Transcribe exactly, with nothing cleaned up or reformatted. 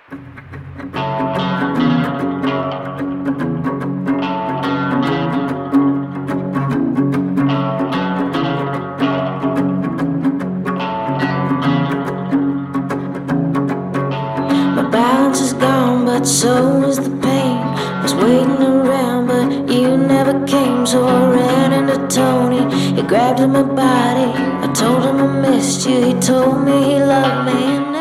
But so was the pain. Was waiting around, but you never came. So I ran into Tony. He grabbed my body. I told him I missed you. He told me he loved me.